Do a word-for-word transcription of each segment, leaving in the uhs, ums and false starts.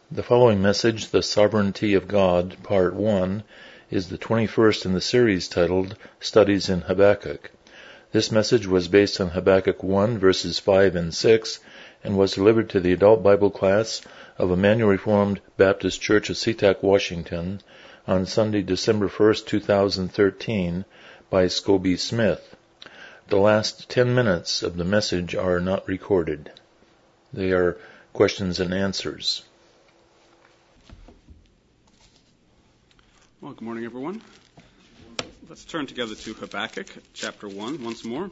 The following message, The Sovereignty of God, Part one, is the twenty-first in the series titled Studies in Habakkuk. This message was based on Habakkuk one, verses five and six, and was delivered to the adult Bible class of Emmanuel Reformed Baptist Church of SeaTac, Washington, on Sunday, December first, two thousand thirteen, by Scobie Smith. The last ten minutes of the message are not recorded. They are questions and answers. Well, good morning, everyone. Let's turn together to Habakkuk, chapter one, once more.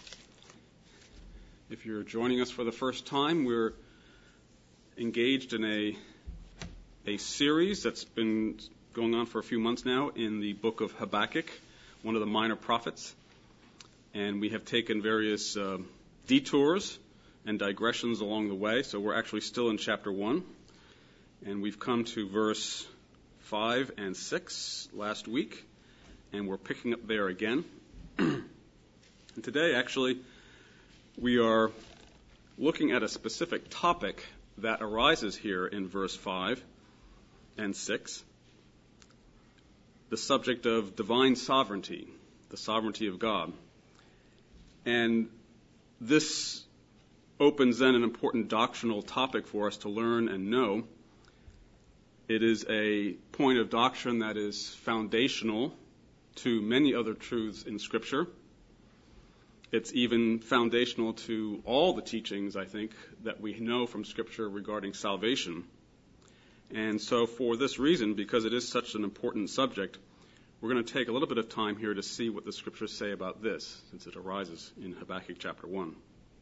If you're joining us for the first time, we're engaged in a, a series that's been going on for a few months now in the book of Habakkuk, one of the minor prophets. And we have taken various uh, detours and digressions along the way, so we're actually still in chapter one. And we've come to verse five and six last week, and we're picking up there again. And today, actually, we are looking at a specific topic that arises here in verse five and six, the subject of divine sovereignty, the sovereignty of God. And this opens then an important doctrinal topic for us to learn and know. It is a point of doctrine that is foundational to many other truths in Scripture. It's even foundational to all the teachings, I think, that we know from Scripture regarding salvation. And so for this reason, because it is such an important subject, we're going to take a little bit of time here to see what the Scriptures say about this, since it arises in Habakkuk chapter one.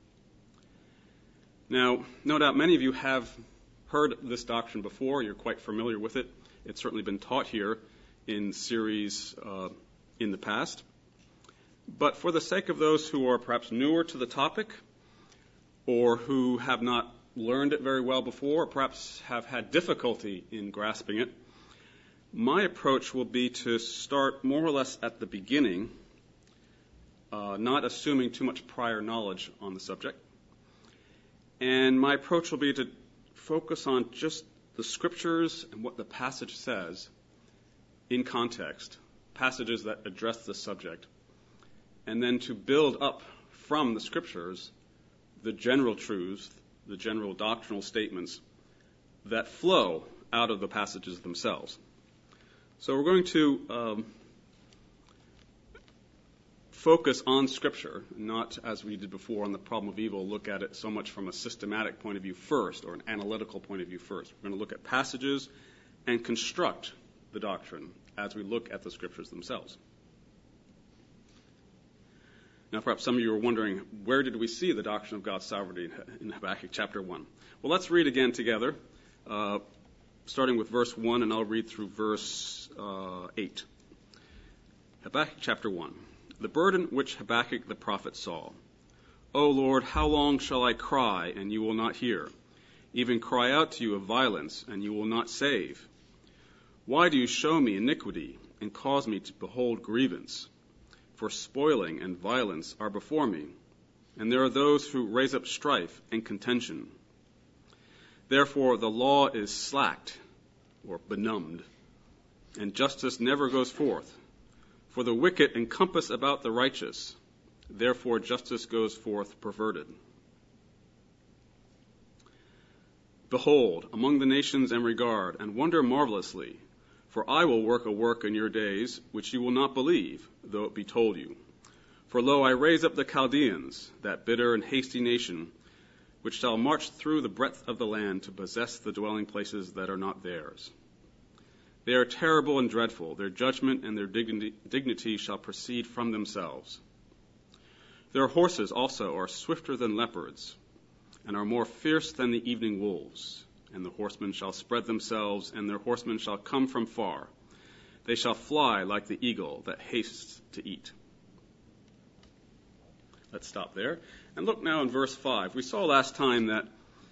Now, no doubt many of you have heard this doctrine before. You're quite familiar with it. It's certainly been taught here in series uh, in the past. But for the sake of those who are perhaps newer to the topic, or who have not learned it very well before, or perhaps have had difficulty in grasping it, my approach will be to start more or less at the beginning, uh, not assuming too much prior knowledge on the subject. And my approach will be to focus on just the Scriptures and what the passage says in context, passages that address the subject, and then to build up from the Scriptures the general truths, the general doctrinal statements that flow out of the passages themselves. So we're going to um, focus on Scripture, not, as we did before on the problem of evil, look at it so much from a systematic point of view first, or an analytical point of view first. We're going to look at passages and construct the doctrine as we look at the Scriptures themselves. Now, perhaps some of you are wondering, where did we see the doctrine of God's sovereignty in Habakkuk chapter one? Well, let's read again together, uh, starting with verse one, and I'll read through verse uh, eight. Habakkuk chapter one. The burden which Habakkuk the prophet saw. O Lord, how long shall I cry, and you will not hear? Even cry out to you of violence, and you will not save? Why do you show me iniquity, and cause me to behold grievance? For spoiling and violence are before me, and there are those who raise up strife and contention. Therefore the law is slacked, or benumbed, and justice never goes forth. For the wicked encompass about the righteous, therefore justice goes forth perverted. Behold, among the nations am regard, and wonder marvelously, for I will work a work in your days, which you will not believe, though it be told you. For lo, I raise up the Chaldeans, that bitter and hasty nation, which shall march through the breadth of the land to possess the dwelling places that are not theirs. They are terrible and dreadful. Their judgment and their dignity, dignity shall proceed from themselves. Their horses also are swifter than leopards, and are more fierce than the evening wolves. And the horsemen shall spread themselves, and their horsemen shall come from far. They shall fly like the eagle that hastes to eat. Let's stop there. And look now in verse five. We saw last time that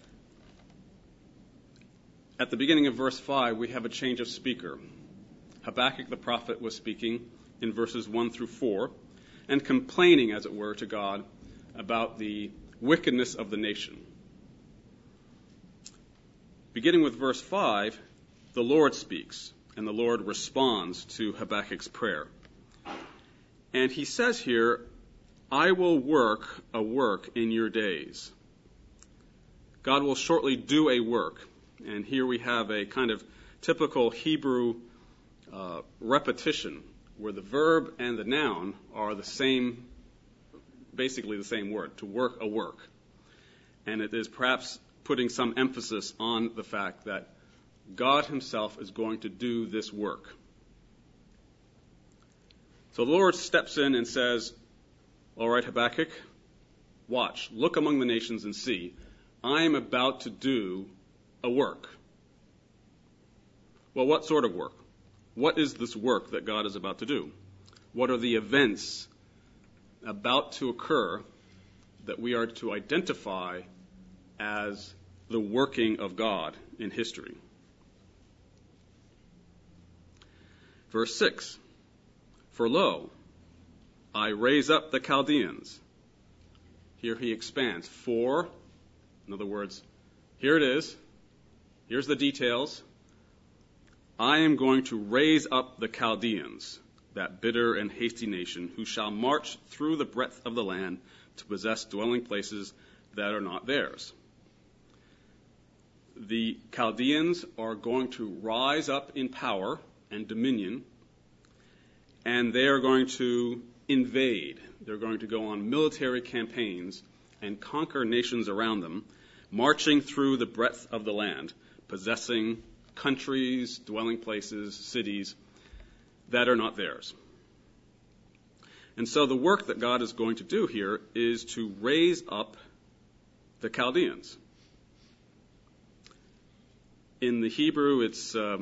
at the beginning of verse five, we have a change of speaker. Habakkuk the prophet was speaking in verses one through four, and complaining, as it were, to God about the wickedness of the nation. beginning with verse five, the Lord speaks, and the Lord responds to Habakkuk's prayer. And he says here, I will work a work in your days. God will shortly do a work. And here we have a kind of typical Hebrew uh, repetition where the verb and the noun are the same, basically the same word, to work a work. And it is perhaps putting some emphasis on the fact that God himself is going to do this work. So the Lord steps in and says, all right, Habakkuk, watch, look among the nations and see. I am about to do a work. Well, what sort of work? What is this work that God is about to do? What are the events about to occur that we are to identify as the working of God in history? Verse six, for lo, I raise up the Chaldeans. Here he expands. For, in other words, here it is. Here's the details. I am going to raise up the Chaldeans, that bitter and hasty nation, who shall march through the breadth of the land to possess dwelling places that are not theirs. The Chaldeans are going to rise up in power and dominion, and they are going to invade. They're going to go on military campaigns and conquer nations around them, marching through the breadth of the land, possessing countries, dwelling places, cities that are not theirs. And so the work that God is going to do here is to raise up the Chaldeans. In the Hebrew, it's uh,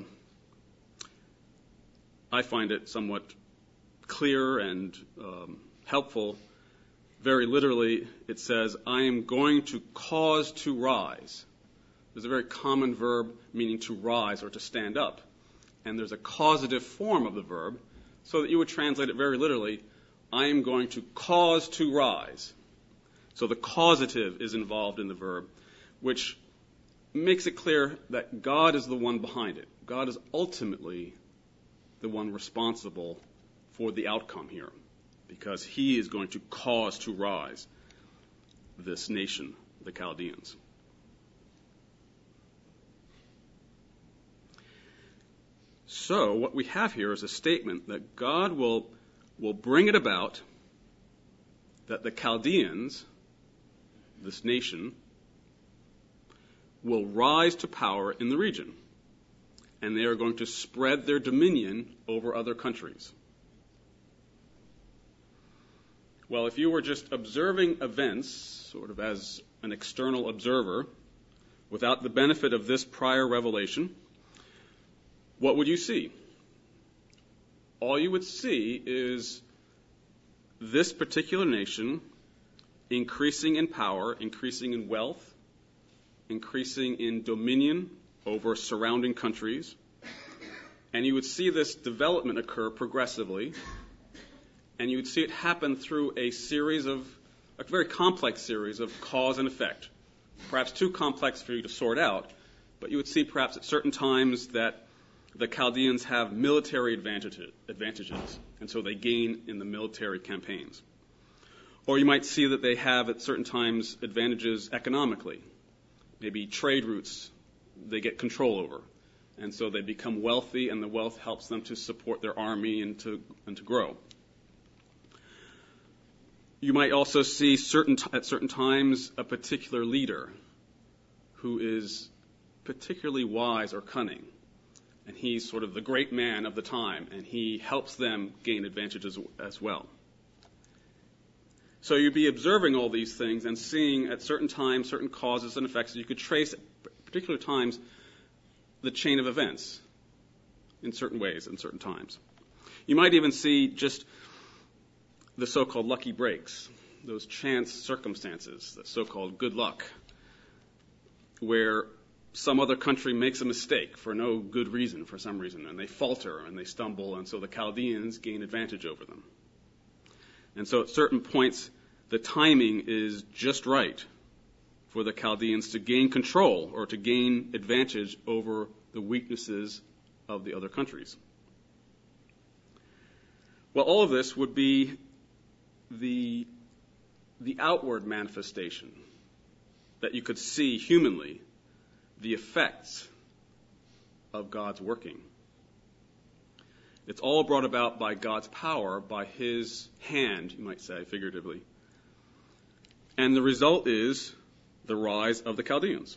I find it somewhat clear and um, helpful. Very literally, it says, I am going to cause to rise. There's a very common verb meaning to rise or to stand up. And there's a causative form of the verb, so that you would translate it very literally, I am going to cause to rise. So the causative is involved in the verb, which makes it clear that God is the one behind it. God is ultimately the one responsible for the outcome here, because he is going to cause to rise this nation, the Chaldeans. So what we have here is a statement that God will, will bring it about that the Chaldeans, this nation, will rise to power in the region. And they are going to spread their dominion over other countries. Well, if you were just observing events, sort of as an external observer, without the benefit of this prior revelation, what would you see? All you would see is this particular nation increasing in power, increasing in wealth, increasing in dominion over surrounding countries. And you would see this development occur progressively. And you would see it happen through a series of, a very complex series of cause and effect. Perhaps too complex for you to sort out, but you would see perhaps at certain times that the Chaldeans have military advantages, advantages, and so they gain in the military campaigns. Or you might see that they have at certain times advantages economically. Maybe trade routes they get control over, and so they become wealthy, and the wealth helps them to support their army and to and to grow. You might also see certain t- at certain times a particular leader who is particularly wise or cunning, and he's sort of the great man of the time, and he helps them gain advantages as well. So you'd be observing all these things and seeing at certain times certain causes and effects. You could trace at particular times the chain of events in certain ways in certain times. You might even see just the so-called lucky breaks, those chance circumstances, the so-called good luck, where some other country makes a mistake for no good reason, for some reason, and they falter and they stumble, and so the Chaldeans gain advantage over them. And so at certain points, the timing is just right for the Chaldeans to gain control or to gain advantage over the weaknesses of the other countries. Well, all of this would be the, the outward manifestation that you could see humanly, the effects of God's working. It's all brought about by God's power, by his hand, you might say, figuratively. And the result is the rise of the Chaldeans.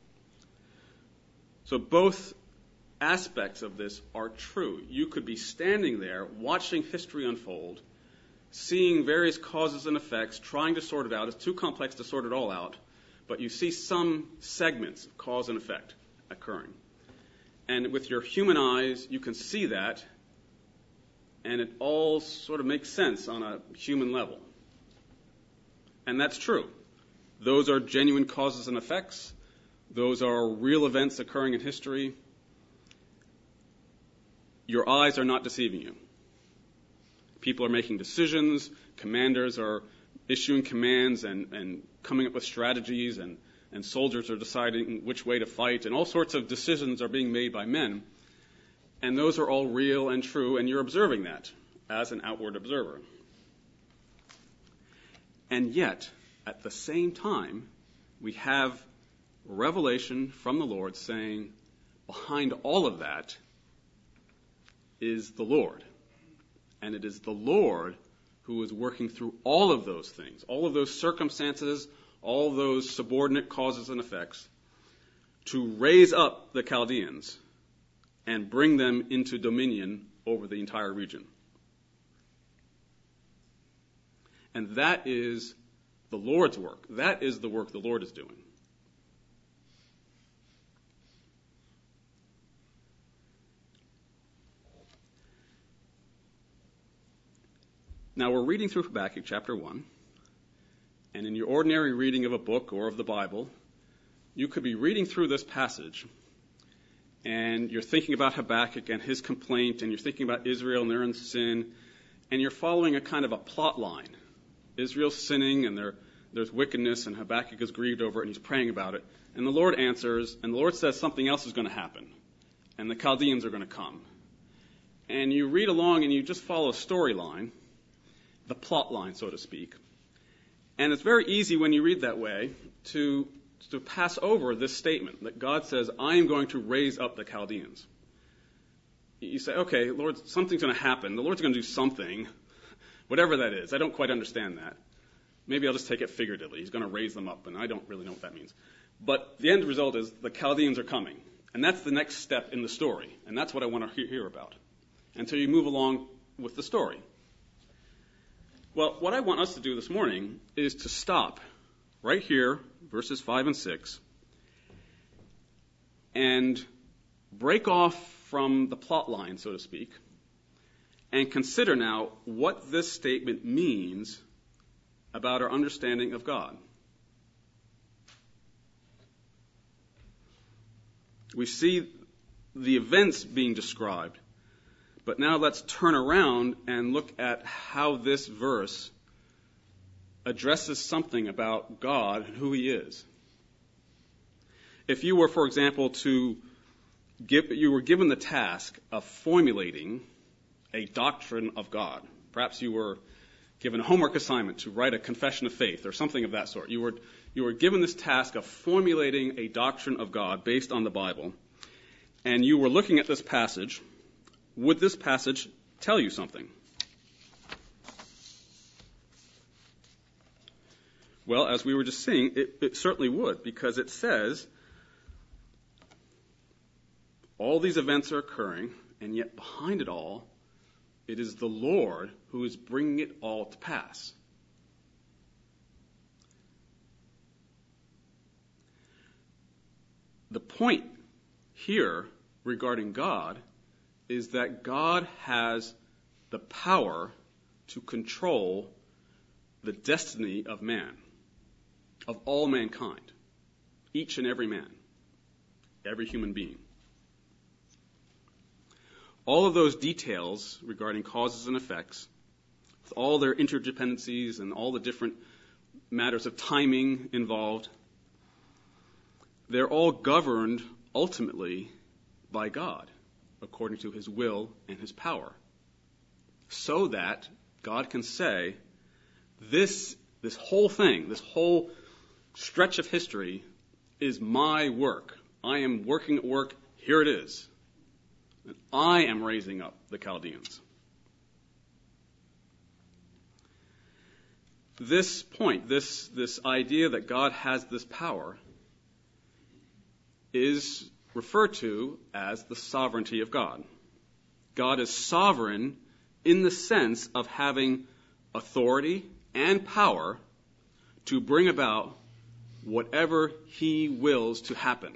So both aspects of this are true. You could be standing there, watching history unfold, seeing various causes and effects, trying to sort it out. It's too complex to sort it all out, but you see some segments of cause and effect occurring. And with your human eyes, you can see that, and it all sort of makes sense on a human level. And that's true. Those are genuine causes and effects. Those are real events occurring in history. Your eyes are not deceiving you. People are making decisions. Commanders are issuing commands and, and coming up with strategies, and, and soldiers are deciding which way to fight, and all sorts of decisions are being made by men. And those are all real and true, and you're observing that as an outward observer. And yet, at the same time, we have revelation from the Lord saying, behind all of that is the Lord. And it is the Lord who is working through all of those things, all of those circumstances, all those subordinate causes and effects, to raise up the Chaldeans and bring them into dominion over the entire region. And that is the Lord's work. That is the work the Lord is doing. Now, we're reading through Habakkuk chapter one, and in your ordinary reading of a book or of the Bible, you could be reading through this passage, and you're thinking about Habakkuk and his complaint, and you're thinking about Israel and their own sin, and you're following a kind of a plot line. Israel's sinning, and there, there's wickedness, and Habakkuk is grieved over it, and he's praying about it. And the Lord answers, and the Lord says something else is going to happen, and the Chaldeans are going to come. And you read along, and you just follow a storyline, the plot line, so to speak. And it's very easy when you read that way to, to pass over this statement that God says, I am going to raise up the Chaldeans. You say, okay, Lord, something's going to happen. The Lord's going to do something, whatever that is. I don't quite understand that. Maybe I'll just take it figuratively. He's going to raise them up, and I don't really know what that means. But the end result is the Chaldeans are coming. And that's the next step in the story. And that's what I want to hear about until you move along with the story. Well, what I want us to do this morning is to stop right here, verses five and six, and break off from the plot line, so to speak, and consider now what this statement means about our understanding of God. We see the events being described, but now let's turn around and look at how this verse addresses something about God and who he is. If you were, for example, to give, you were given the task of formulating a doctrine of God. Perhaps you were given a homework assignment to write a confession of faith or something of that sort. You were, you were given this task of formulating a doctrine of God based on the Bible, and you were looking at this passage. Would this passage tell you something? Well, as we were just seeing, it, it certainly would, because it says all these events are occurring, and yet behind it all, it is the Lord who is bringing it all to pass. The point here regarding God is that God has the power to control the destiny of man, of all mankind, each and every man, every human being. All of those details regarding causes and effects, with all their interdependencies and all the different matters of timing involved, they're all governed ultimately by God, according to his will and his power, so that God can say, this, this whole thing, this whole stretch of history is my work. I am working at work. Here it is. And I am raising up the Chaldeans. This point, this, this idea that God has this power, is referred to as the sovereignty of God. God is sovereign in the sense of having authority and power to bring about whatever he wills to happen.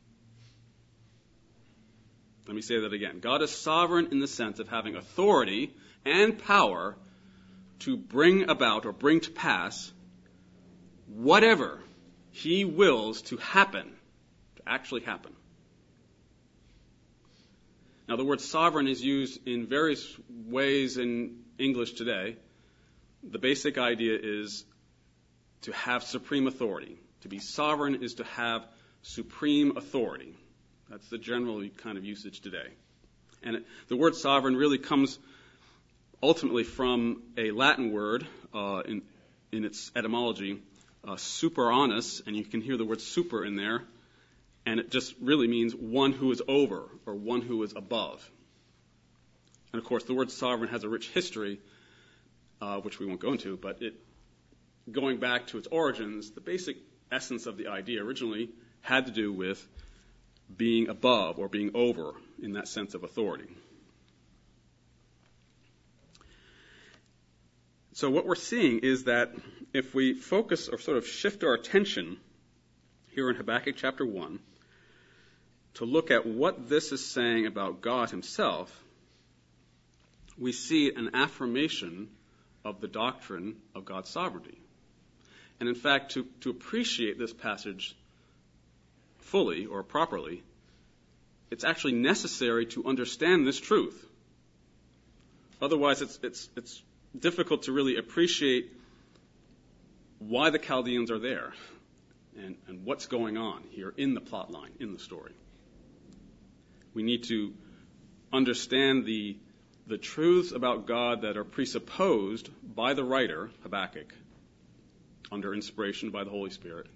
Let me say that again. God is sovereign in the sense of having authority and power to bring about or bring to pass whatever he wills to happen, to actually happen. Now, the word sovereign is used in various ways in English today. The basic idea is to have supreme authority. To be sovereign is to have supreme authority. That's the general kind of usage today. And it, the word sovereign really comes ultimately from a Latin word uh, in, in its etymology, uh, superanis, and you can hear the word super in there, and it just really means one who is over or one who is above. And of course, the word sovereign has a rich history, uh, which we won't go into, but it, going back to its origins, the basic essence of the idea originally had to do with being above or being over in that sense of authority. So what we're seeing is that if we focus or sort of shift our attention here in Habakkuk chapter one to look at what this is saying about God himself, we see an affirmation of the doctrine of God's sovereignty. And in fact, to, to appreciate this passage fully or properly, it's actually necessary to understand this truth. Otherwise, it's, it's, it's difficult to really appreciate why the Chaldeans are there and, and what's going on here in the plot line, in the story. We need to understand the, the truths about God that are presupposed by the writer, Habakkuk, under inspiration by the Holy Spirit,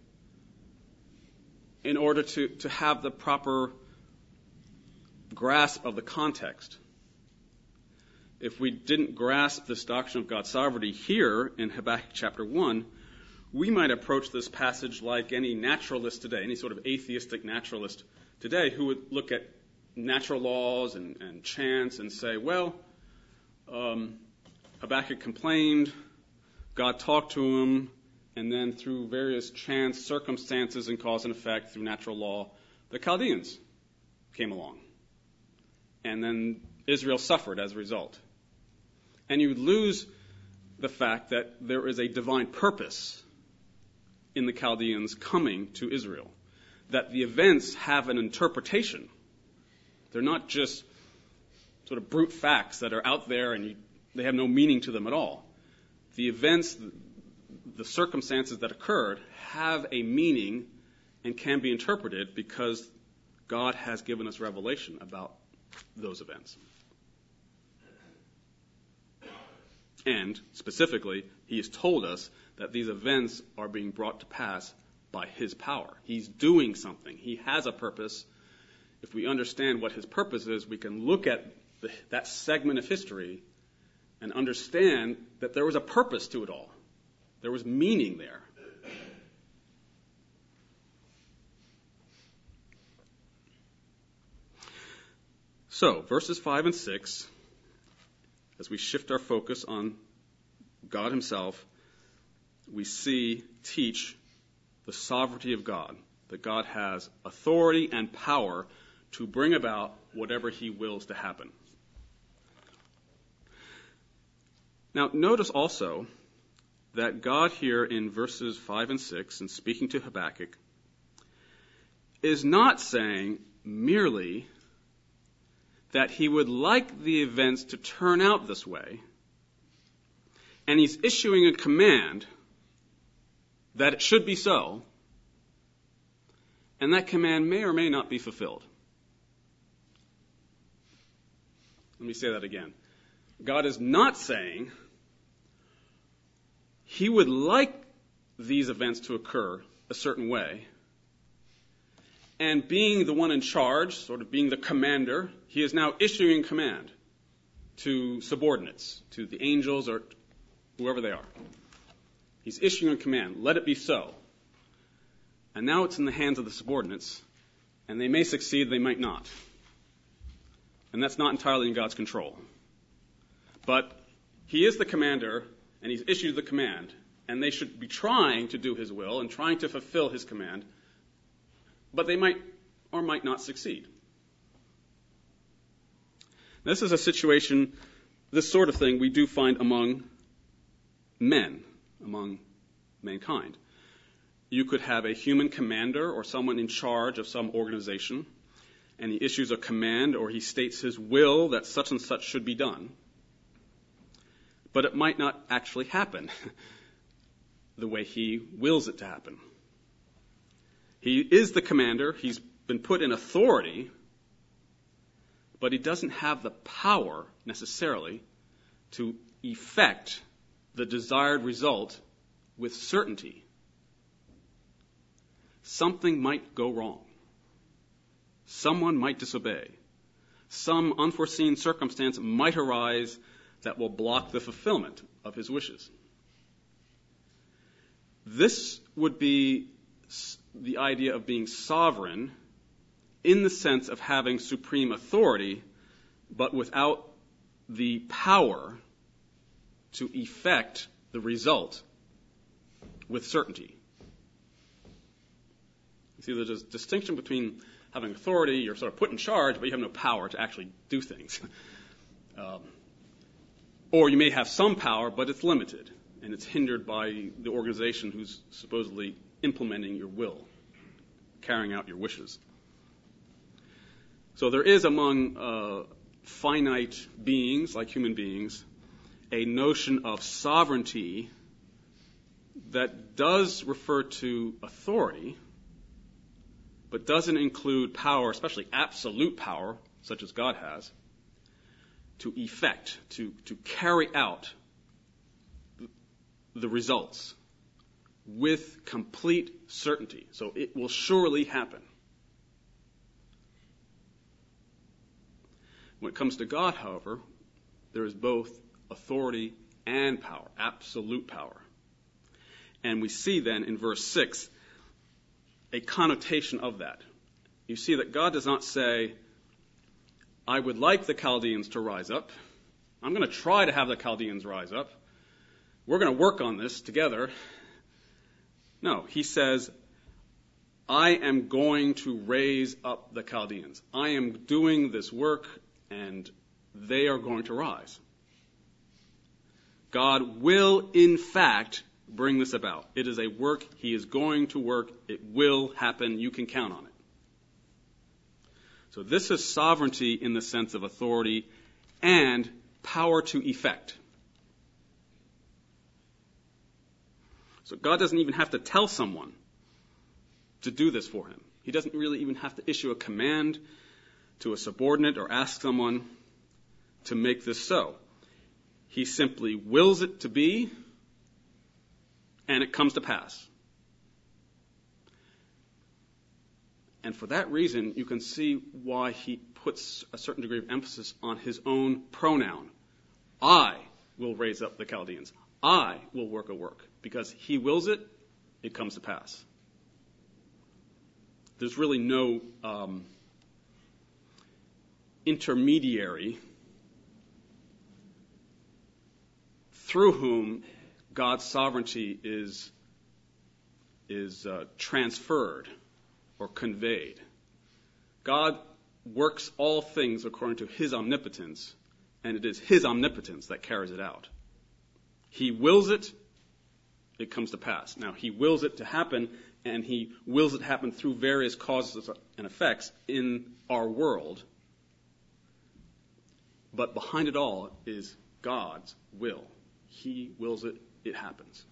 in order to, to have the proper grasp of the context. If we didn't grasp this doctrine of God's sovereignty here in Habakkuk chapter one, we might approach this passage like any naturalist today, any sort of atheistic naturalist today who would look at natural laws and, and chance and say, well, um, Habakkuk complained, God talked to him, and then through various chance circumstances and cause and effect through natural law, the Chaldeans came along. And then Israel suffered as a result. And you would lose the fact that there is a divine purpose in the Chaldeans coming to Israel, that the events have an interpretation. They're not just sort of brute facts that are out there and you, they have no meaning to them at all. The events, the circumstances that occurred have a meaning and can be interpreted because God has given us revelation about those events. And specifically, he has told us that these events are being brought to pass by his power. He's doing something. He has a purpose. If we understand what his purpose is, we can look at the, that segment of history and understand that there was a purpose to it all. There was meaning there. So, verses five and six, as we shift our focus on God himself, we see, teach the sovereignty of God, that God has authority and power to bring about whatever he wills to happen. Now, notice also that God here in verses five and six, in speaking to Habakkuk, is not saying merely that he would like the events to turn out this way, and he's issuing a command that it should be so, And that command may or may not be fulfilled. Let me say that again. God is not saying he would like these events to occur a certain way, and being the one in charge, sort of being the commander, he is now issuing command to subordinates, to the angels or whoever they are. He's issuing a command, let it be so. And now it's in the hands of the subordinates, and they may succeed, they might not. And that's not entirely in God's control. But he is the commander, and he's issued the command, and they should be trying to do his will and trying to fulfill his command, but they might or might not succeed. This is a situation, this sort of thing we do find among men, among mankind. You could have a human commander or someone in charge of some organization, and he issues a command or he states his will that such and such should be done. But it might not actually happen the way he wills it to happen. He is the commander, he's been put in authority, but he doesn't have the power necessarily to effect the desired result with certainty. Something might go wrong. Someone might disobey. Some unforeseen circumstance might arise that will block the fulfillment of his wishes. This would be the idea of being sovereign in the sense of having supreme authority, but without the power to effect the result with certainty. You see, there's a distinction between having authority, you're sort of put in charge, but you have no power to actually do things. um, or you may have some power, but it's limited, and it's hindered by the organization who's supposedly implementing your will, carrying out your wishes. So there is among uh, finite beings, like human beings, a notion of sovereignty that does refer to authority, but doesn't include power, especially absolute power, such as God has, to effect, to, to carry out the results with complete certainty. So it will surely happen. When it comes to God, however, there is both authority and power, absolute power. And we see then in verse six a connotation of that. You see that God does not say, I would like the Chaldeans to rise up. I'm going to try to have the Chaldeans rise up. We're going to work on this together. No, he says, I am going to raise up the Chaldeans. I am doing this work, and they are going to rise. God will, in fact, bring this about. It is a work he is going to work. It will happen. You can count on it. So this is sovereignty in the sense of authority and power to effect. So God doesn't even have to tell someone to do this for him. He doesn't really even have to issue a command to a subordinate or ask someone to make this so. He simply wills it to be, and it comes to pass. And for that reason, you can see why he puts a certain degree of emphasis on his own pronoun. I will raise up the Chaldeans. I will work a work. Because he wills it, it comes to pass. There's really no um, intermediary through whom God's sovereignty is, is uh, transferred or conveyed. God works all things according to his omnipotence, and it is his omnipotence that carries it out. He wills it, it comes to pass. Now, he wills it to happen, and he wills it to happen through various causes and effects in our world. But behind it all is God's will. He wills it, it happens.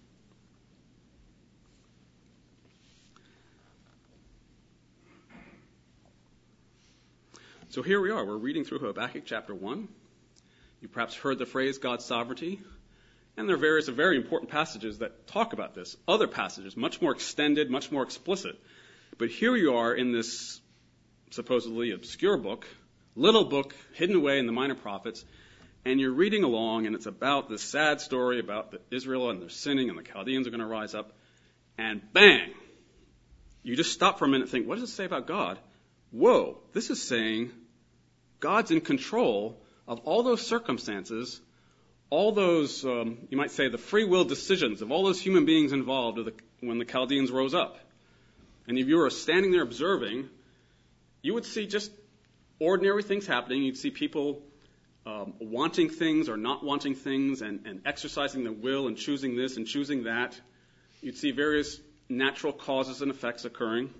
So here we are. We're reading through Habakkuk chapter one. You perhaps heard the phrase God's sovereignty. And there are various very important passages that talk about this. Other passages, much more extended, much more explicit. But here you are in this supposedly obscure book, little book hidden away in the Minor Prophets, and you're reading along, and it's about this sad story about the Israel and their sinning, and the Chaldeans are going to rise up, and bang! You just stop for a minute and think, what does it say about God? Whoa, this is saying God's in control of all those circumstances, all those, um, you might say, the free will decisions of all those human beings involved with the, when the Chaldeans rose up. And if you were standing there observing, you would see just ordinary things happening. You'd see people um, wanting things or not wanting things and, and exercising their will and choosing this and choosing that. You'd see various natural causes and effects occurring.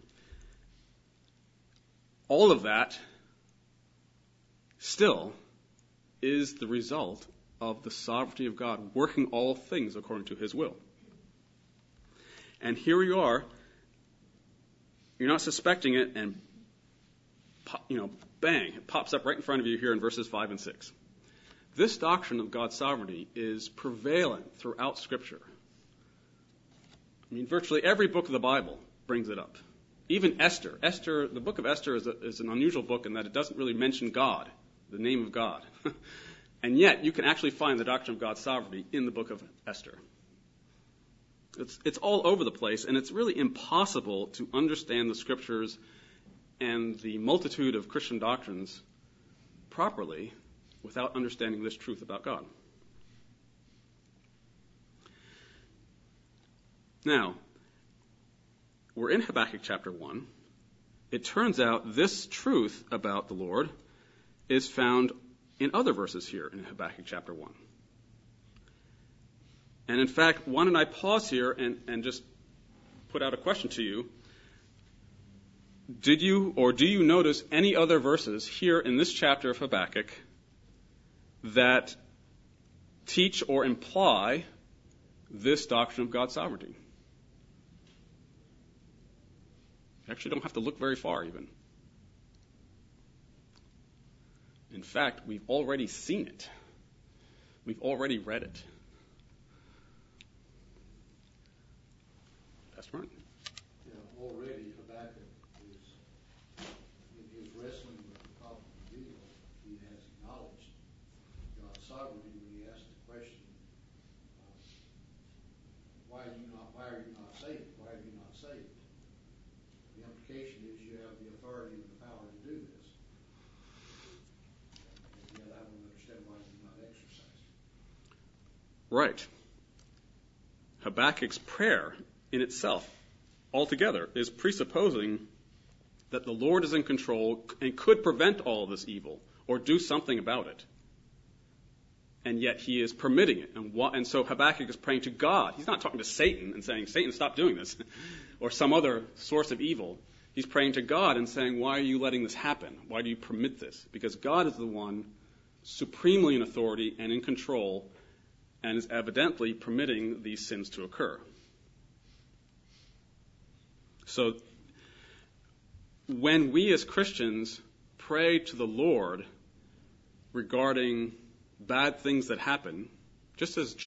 All of that still is the result of the sovereignty of God working all things according to his will. And here you are, you're not suspecting it, and you know, bang, it pops up right in front of you here in verses five and six. This doctrine of God's sovereignty is prevalent throughout Scripture. I mean, virtually every book of the Bible brings it up. Even Esther. Esther, the book of Esther is, a, is an unusual book in that it doesn't really mention God, the name of God. And yet, you can actually find the doctrine of God's sovereignty in the book of Esther. It's, it's all over the place, and it's really impossible to understand the Scriptures and the multitude of Christian doctrines properly without understanding this truth about God. Now, we're in Habakkuk chapter one. It turns out this truth about the Lord is found in other verses here in Habakkuk chapter one. And in fact, why don't I pause here and, and just put out a question to you. Did you or do you notice any other verses here in this chapter of Habakkuk that teach or imply this doctrine of God's sovereignty? You actually don't have to look very far even. In fact, we've already seen it. We've already read it. Pastor Martin. Yeah, already Habakkuk is, in his wrestling with the problem of evil, he has acknowledged God's sovereignty when he asked the question, uh, why are you not, why are you not saved? Why are you not saved? The implication is you have the authority and the power to do this. And yet I don't understand why you not exercise it. Right. Habakkuk's prayer in itself, altogether, is presupposing that the Lord is in control and could prevent all of this evil or do something about it. And yet he is permitting it. And, what, and so Habakkuk is praying to God. He's not talking to Satan and saying, Satan, stop doing this, or some other source of evil. He's praying to God and saying, why are you letting this happen? Why do you permit this? Because God is the one supremely in authority and in control and is evidently permitting these sins to occur. So when we as Christians pray to the Lord regarding bad things that happen, just as